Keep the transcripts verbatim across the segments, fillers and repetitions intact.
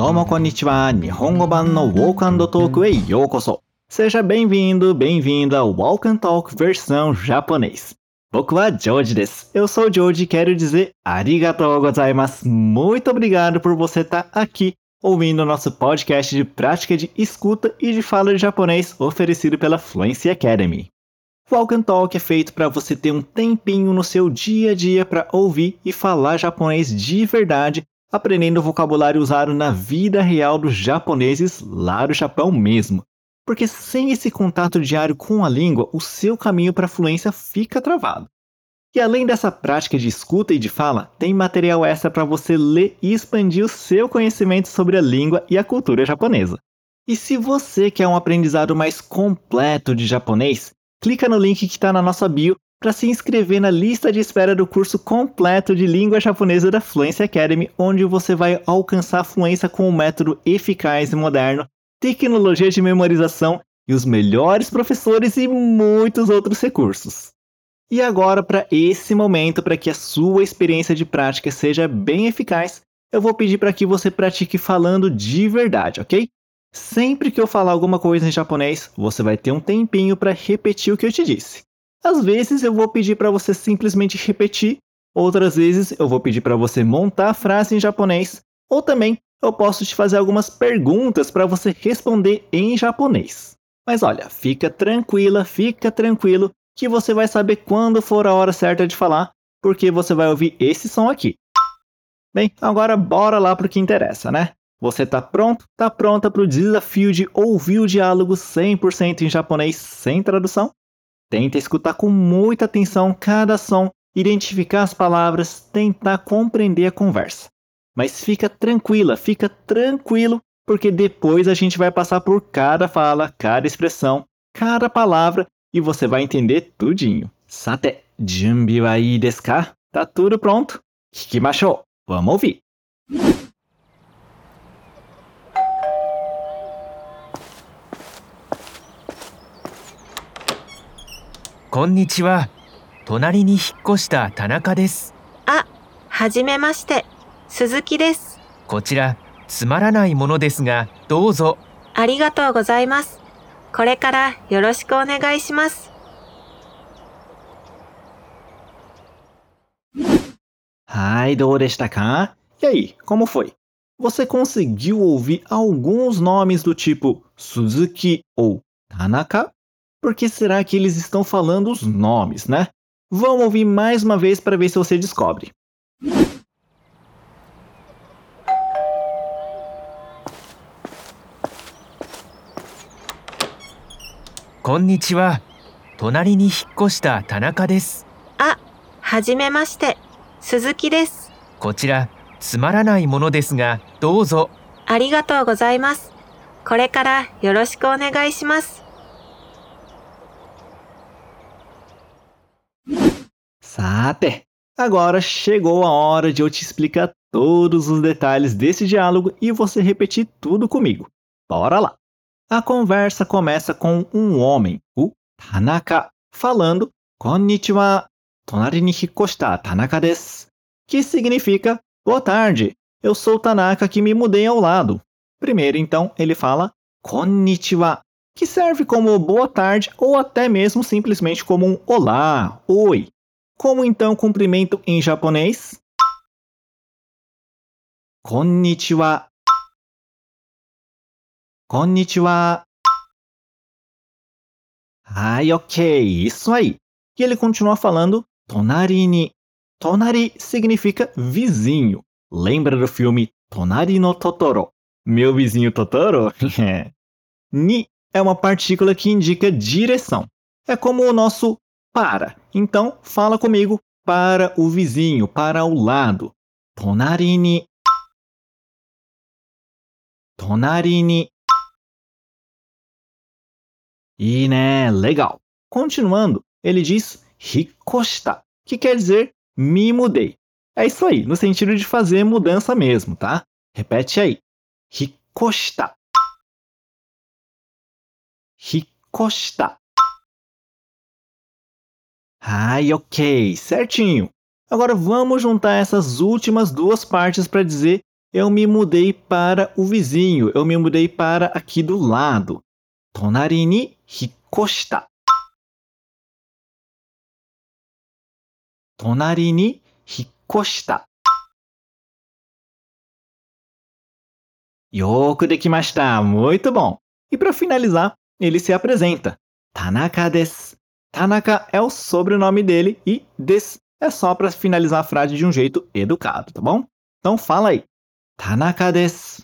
どうもこんにちは。日本語版の Walk and Talk へようこそ。Seja bem-vindo, bem-vinda ao Walk and Talk versão japonês. 僕はジョージです。Eu sou George e quero dizer arigatou gozaimasu. Muito obrigado por você estar aqui ouvindo o nosso podcast de prática de escuta e de fala de japonês oferecido pela Fluency Academy. Walk and Talk é feito para você ter um tempinho no seu dia a dia para ouvir e falar japonês de verdade, aprendendo o vocabulário usado na vida real dos japoneses lá do Japão mesmo. Porque sem esse contato diário com a língua, o seu caminho para a fluência fica travado. E além dessa prática de escuta e de fala, tem material extra para você ler e expandir o seu conhecimento sobre a língua e a cultura japonesa. E se você quer um aprendizado mais completo de japonês, clica no link que está na nossa bio para se inscrever na lista de espera do curso completo de língua japonesa da Fluency Academy, onde você vai alcançar a fluência com um método eficaz e moderno, tecnologia de memorização e os melhores professores e muitos outros recursos. E agora, para esse momento, para que a sua experiência de prática seja bem eficaz, eu vou pedir para que você pratique falando de verdade, ok? Sempre que eu falar alguma coisa em japonês, você vai ter um tempinho para repetir o que eu te disse. Às vezes eu vou pedir para você simplesmente repetir, outras vezes eu vou pedir para você montar a frase em japonês, ou também eu posso te fazer algumas perguntas para você responder em japonês. Mas olha, fica tranquila, fica tranquilo, que você vai saber quando for a hora certa de falar, porque você vai ouvir esse som aqui. Bem, agora bora lá pro que interessa, né? Você tá pronto? Tá pronta para o desafio de ouvir o diálogo cem por cento em japonês sem tradução? Tenta escutar com muita atenção cada som, identificar as palavras, tentar compreender a conversa. Mas fica tranquila, fica tranquilo, porque depois a gente vai passar por cada fala, cada expressão, cada palavra e você vai entender tudinho. Sate, junbi wa ii desu ka? Tá tudo pronto? Kikimashou! Vamos ouvir! こんにちは。隣に引っ越した田中です。 あ、はじめまして。鈴木です。 こちら、つまらないものですが、どうぞ。 ありがとうございます。これからよろしくお願いします。 Ai, どうでしたか? E aí, como foi? Você conseguiu ouvir alguns nomes do tipo Suzuki ou Tanaka? Por que será que eles estão falando os nomes, né? Vamos ouvir mais uma vez para ver se você descobre. こんにちは。隣に引っ越した田中です。 あ、はじめまして。鈴木です。 こちら、つまらないものですが、どうぞ。 ありがとうございます。これからよろしくお願いします。 Sate, agora chegou a hora de eu te explicar todos os detalhes desse diálogo e você repetir tudo comigo. Bora lá! A conversa começa com um homem, o Tanaka, falando Konnichiwa, tonari ni hikkoshita Tanaka desu, que significa boa tarde, eu sou Tanaka que me mudei ao lado. Primeiro, então, ele fala Konnichiwa, que serve como boa tarde ou até mesmo simplesmente como um olá, oi. Como então cumprimento em japonês? Konnichiwa. Konnichiwa. Ai, ok, isso aí. E ele continua falando tonari ni. Tonari significa vizinho. Lembra do filme Tonari no Totoro? Meu vizinho Totoro? Ni é uma partícula que indica direção. É como o nosso para. Então, fala comigo para o vizinho, para o lado. Tonari ni. Tonari ni. E né, legal. Continuando, ele diz hikkoshita, que quer dizer me mudei. É isso aí, no sentido de fazer mudança mesmo, tá? Repete aí. Hikkoshita. Hikkoshita. Ai, ok, certinho. Agora vamos juntar essas últimas duas partes para dizer eu me mudei para o vizinho, eu me mudei para aqui do lado. Tonari ni hikkoshita. Tonari ni hikkoshita. Yoku dekimashita. Muito bom. E para finalizar, ele se apresenta. Tanaka desu. Tanaka é o sobrenome dele e desu é só para finalizar a frase de um jeito educado, tá bom? Então fala aí. Tanaka desu.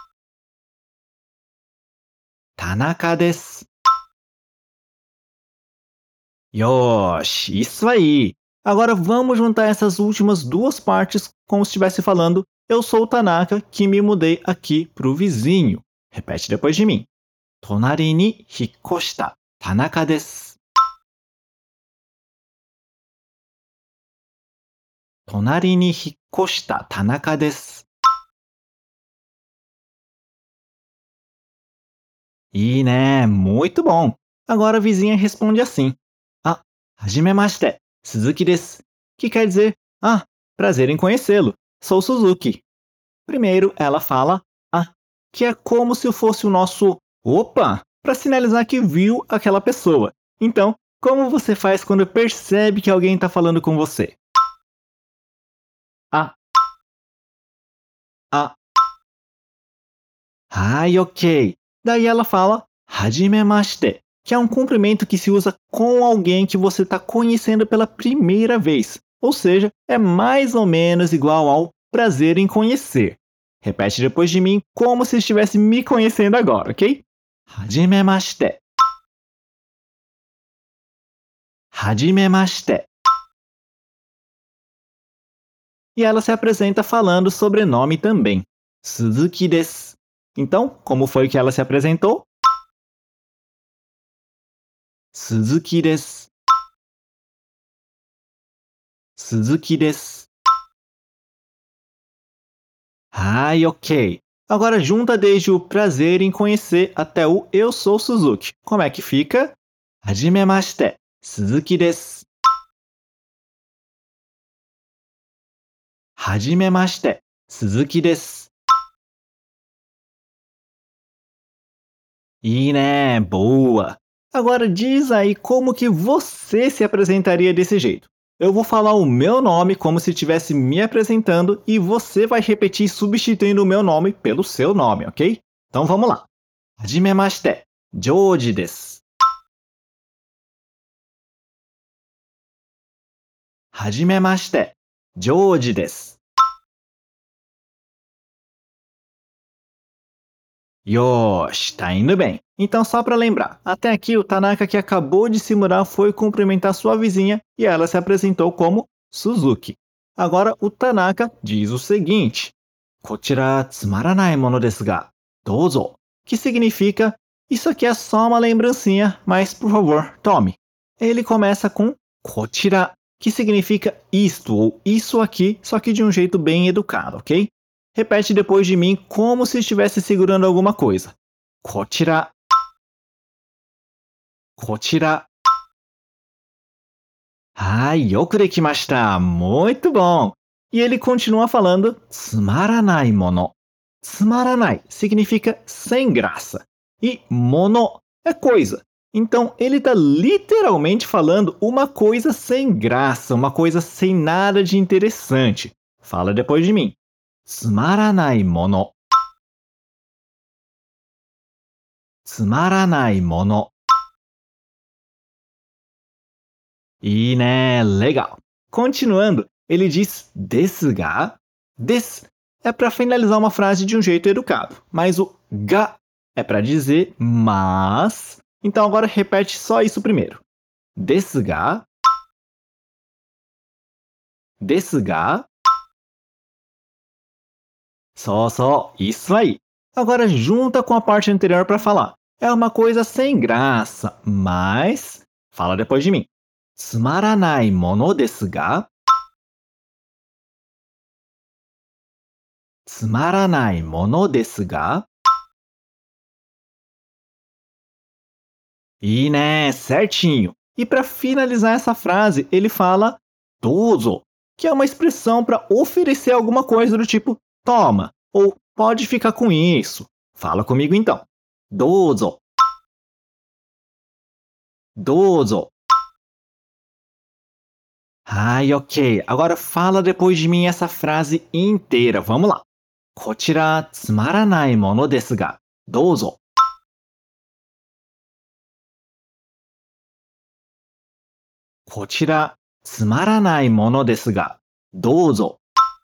Tanaka desu. Yoshi, isso aí. Agora vamos juntar essas últimas duas partes como se estivesse falando eu sou o Tanaka que me mudei aqui pro vizinho. Repete depois de mim. Tonari ni hikkoshita Tanaka desu. Tonari ni hikkoshita Tanaka desu. E né, muito bom. Agora a vizinha responde assim. Ah, hajimemashite, Suzuki desu. Que quer dizer, ah, prazer em conhecê-lo. Sou Suzuki. Primeiro ela fala ah, que é como se fosse o nosso opa, para sinalizar que viu aquela pessoa. Então, como você faz quando percebe que alguém está falando com você? Ah. Ah. Ai, ok. Daí ela fala hajimemashite, que é um cumprimento que se usa com alguém que você está conhecendo pela primeira vez. Ou seja, é mais ou menos igual ao prazer em conhecer. Repete depois de mim como se estivesse me conhecendo agora, ok? Hajimemashite. Hajimemashite. E ela se apresenta falando sobrenome também. Suzuki desu. Então, como foi que ela se apresentou? Suzuki desu. Suzuki desu. Ai, ok. Agora junta desde o prazer em conhecer até o eu sou Suzuki. Como é que fica? Hajimemashite, Suzuki desu. Hajimemashite, Suzuki desu. E né, boa! Agora diz aí como que você se apresentaria desse jeito. Eu vou falar o meu nome como se estivesse me apresentando e você vai repetir substituindo o meu nome pelo seu nome, ok? Então vamos lá. Hajimemashite, Joji desu. Hajimemashite, Joji desu. Yoshi, tá indo bem. Então só para lembrar, até aqui o Tanaka que acabou de se mudar foi cumprimentar sua vizinha e ela se apresentou como Suzuki. Agora o Tanaka diz o seguinte: Kochira tsumaranai mono desu ga, douzo. Que significa, isso aqui é só uma lembrancinha, mas por favor, tome. Ele começa com kochira, que significa isto ou isso aqui, só que de um jeito bem educado, ok? Repete depois de mim como se estivesse segurando alguma coisa. Kochira. Kochira. Ai, yoku dekimashita. Muito bom. E ele continua falando tsumaranai mono. Tsumaranai significa sem graça. E mono é coisa. Então ele está literalmente falando uma coisa sem graça, uma coisa sem nada de interessante. Fala depois de mim. Tsumaranai mono. Tsumaranai mono. E né, legal. Continuando, ele diz desu ga. Des é para finalizar uma frase de um jeito educado, mas o ga é para dizer mas. Então agora repete só isso primeiro. Desu ga. Desu ga. Só, só, isso aí. Agora junta com a parte anterior para falar. É uma coisa sem graça, mas... Fala depois de mim. Tsumaranai mono desu ga. Tsumaranai mono desu ga. E né, certinho. E para finalizar essa frase, ele fala douzo, que é uma expressão para oferecer alguma coisa do tipo toma, ou pode ficar com isso. Fala comigo então. Douzo. Douzo. Ai, ok. Agora fala depois de mim essa frase inteira. Vamos lá. こちらつまらないものですが、どうぞ。こちらつまらないものですが、どうぞ。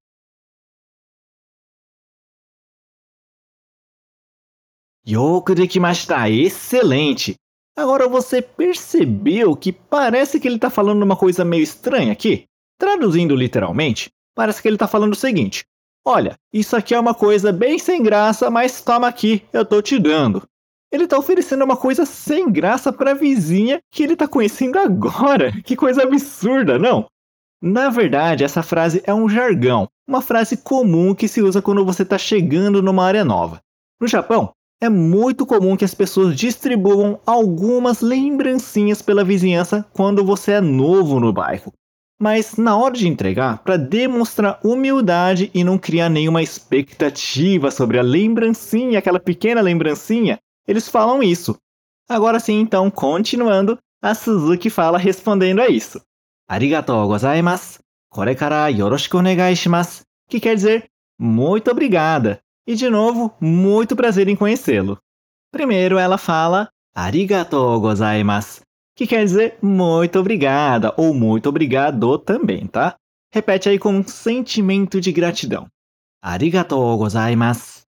よーくできました. Excelente! Agora você percebeu que parece que ele está falando uma coisa meio estranha aqui? Traduzindo literalmente, parece que ele está falando o seguinte: olha, isso aqui é uma coisa bem sem graça, mas toma aqui, eu tô te dando. Ele está oferecendo uma coisa sem graça para a vizinha que ele está conhecendo agora. Que coisa absurda, não? Na verdade, essa frase é um jargão, uma frase comum que se usa quando você está chegando numa área nova. No Japão, é muito comum que as pessoas distribuam algumas lembrancinhas pela vizinhança quando você é novo no bairro. Mas na hora de entregar, para demonstrar humildade e não criar nenhuma expectativa sobre a lembrancinha, aquela pequena lembrancinha, eles falam isso. Agora sim, então, continuando, a Suzuki fala respondendo a isso. Arigatou gozaimasu. Kore kara yoroshiku onegai shimasu. Que quer dizer, muito obrigada. E de novo, muito prazer em conhecê-lo. Primeiro ela fala arigatou gozaimasu, que quer dizer muito obrigada ou muito obrigado também, tá? Repete aí com um sentimento de gratidão. Arigatou gozaimasu.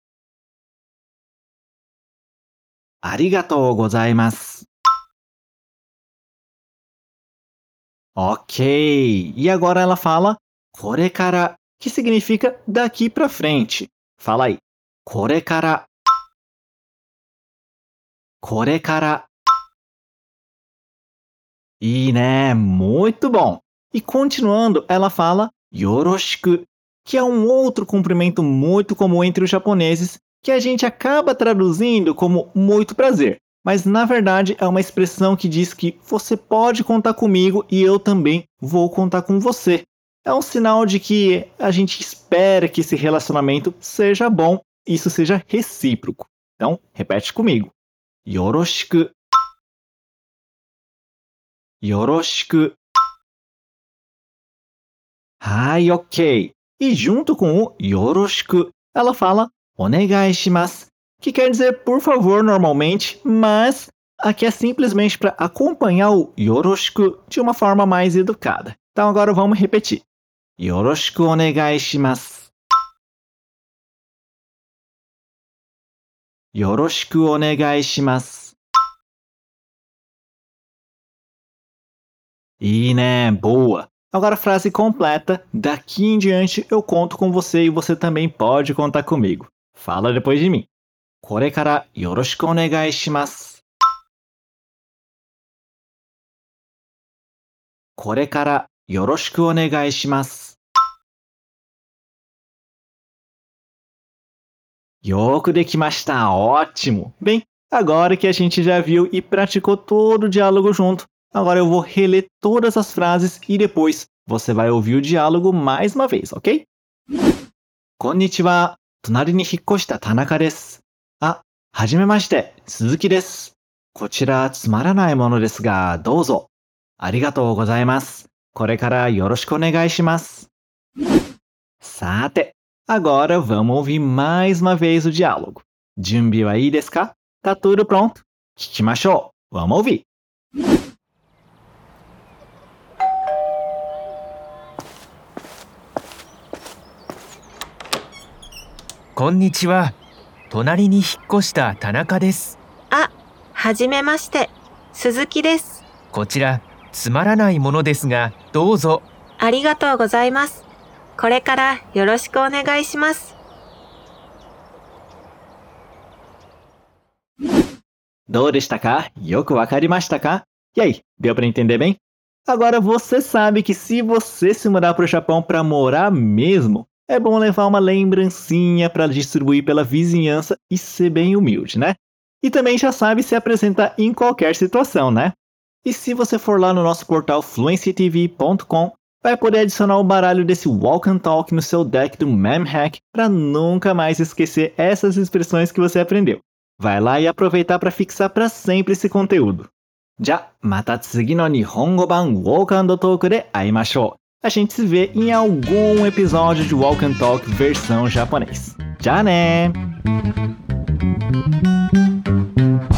Arigatou gozaimasu. Ok. E agora ela fala kore kara, que significa daqui pra frente. Fala aí. Kore kara. Kore kara. E né, muito bom. E continuando, ela fala yoroshiku, que é um outro cumprimento muito comum entre os japoneses, que a gente acaba traduzindo como muito prazer. Mas na verdade é uma expressão que diz que você pode contar comigo e eu também vou contar com você. É um sinal de que a gente espera que esse relacionamento seja bom e isso seja recíproco. Então, repete comigo. Yoroshiku. Yoroshiku. Ai, ok. E junto com o yoroshiku, ela fala onegai shimasu, que quer dizer por favor normalmente, mas aqui é simplesmente para acompanhar o yoroshiku de uma forma mais educada. Então agora vamos repetir. Yoroshiku onegai shimasu. Yoroshiku onegai shimasu. E né, boa! Agora a frase completa, daqui em diante eu conto com você e você também pode contar comigo. Fala depois de mim. Kore kara yoroshiku onegai shimasu. Kore kara yoroshiku onegai shimasu. Yoku dekimashita, ótimo! Bem, agora que a gente já viu e praticou todo o diálogo junto, agora eu vou reler todas as frases e depois você vai ouvir o diálogo mais uma vez, ok? Konnichiwa, tonari ni hikkoshita Tanaka desu. Ah, hajimemashite, Suzuki desu. Kochira tsumaranai mono desu ga, douzo. Arigatou gozaimasu. Kore kara yoroshiku onegai shimasu. Sate, agora vamos ouvir mais uma vez o diálogo. Junbi wa ii desu ka? Tá tudo pronto? Kikimashou. Vamos ouvir. こんにちは。隣に引っ越した田中です。 あ、はじめまして。鈴木です。 こちらつまらないものですが、どうぞ。 ありがとうございます。これからよろしくお願いします。 どうでしたか? よくわかりましたか? E aí, deu para entender bem? Agora você sabe que se você se mudar para o Japão para morar mesmo, é bom levar uma lembrancinha para distribuir pela vizinhança e ser bem humilde, né? E também já sabe se apresentar em qualquer situação, né? E se você for lá no nosso portal fluency t v ponto com, vai poder adicionar o baralho desse Walk and Talk no seu deck do MemHack para nunca mais esquecer essas expressões que você aprendeu. Vai lá e aproveitar para fixar para sempre esse conteúdo. Já, mata tsugi no Nihongo ban Walk and Talk de aimashou. A gente se vê em algum episódio de Walk and Talk versão japonês. Já né!